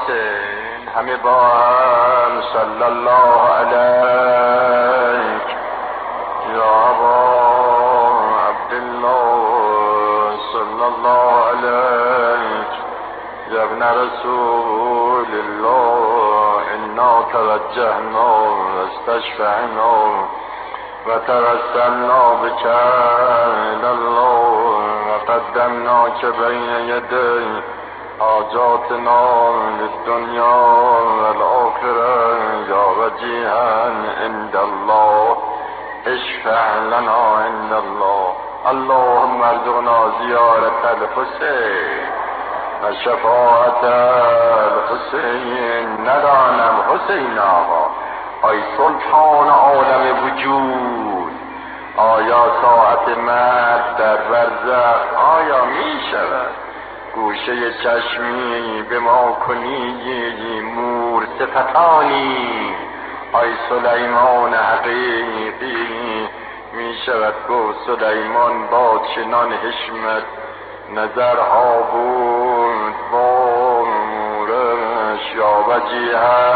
حسین همه با هم صلی الله علیک یا ابا عبدالله صلی الله علیک یا ابن رسول الله انا توجهنا واستشفعنا وتوسلنا بك الى الله وقدمناك بين يدي حاجاتنا للدنيا والآخرة يا وجيها عند الله اشفع لنا عند الله. اللهم ارزقنا زيارة الحسين وشفاعة الحسين. ندانم حسین آقا ای سلطان عالم وجود، آیا ساعت مرگ در برزخ آیا می شود گوشه چشمی به ما کنی مور صفتانی؟ ای سلیمان حقیقی می شود گفت سلیمان با چنان حشمت نظرها بود با مورش یا وجیه